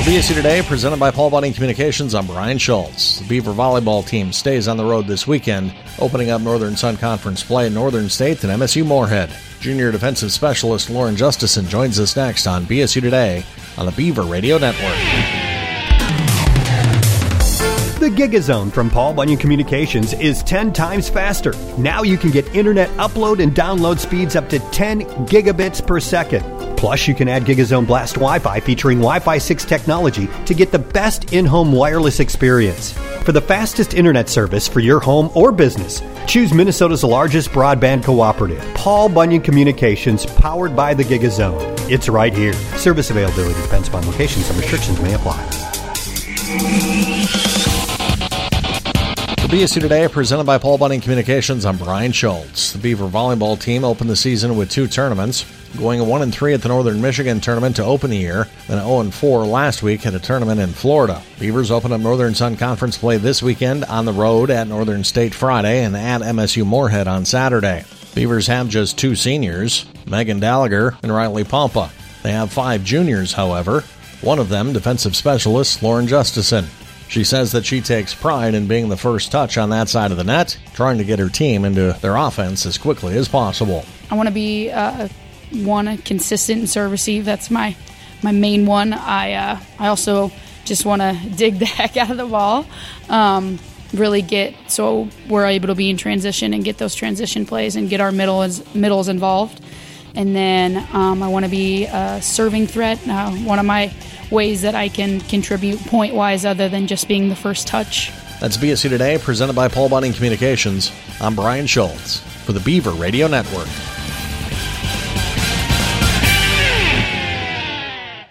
BSU Today, presented by Paul Bunning Communications. I'm Brian Schultz. The Beaver volleyball team stays on the road this weekend, opening up Northern Sun Conference play in Northern State and MSU Moorhead. Junior defensive specialist Lauren Justison joins us next on BSU Today on the Beaver Radio Network. The GigaZone from Paul Bunyan Communications is 10 times faster. Now you can get internet upload and download speeds up to 10 gigabits per second. Plus, you can add GigaZone Blast Wi-Fi featuring Wi-Fi 6 technology to get the best in-home wireless experience. For the fastest internet service for your home or business, choose Minnesota's largest broadband cooperative, Paul Bunyan Communications, powered by the GigaZone. It's right here. Service availability depends upon location. Some restrictions may apply. The BSU Today, presented by Paul Bunning Communications. I'm Brian Schultz. The Beaver volleyball team opened the season with 2 tournaments, going 1-3 at the Northern Michigan tournament to open the year, then 0-4 last week at a tournament in Florida. Beavers open up Northern Sun Conference play this weekend on the road at Northern State Friday and at MSU Moorhead on Saturday. Beavers have just 2 seniors, Megan Gallagher and Riley Pompa. They have 5 juniors, however, one of them defensive specialist Lauren Justison. She says that she takes pride in being the first touch on that side of the net, trying to get her team into their offense as quickly as possible. I want to be consistent in serve receive. That's my main one. I also just want to dig the heck out of the ball, really get so we're able to be in transition and get those transition plays and get our middles involved. And then I want to be a serving threat. One of my ways that I can contribute point-wise other than just being the first touch. That's BSU Today, presented by Paul Bunning Communications. I'm Brian Schultz for the Beaver Radio Network.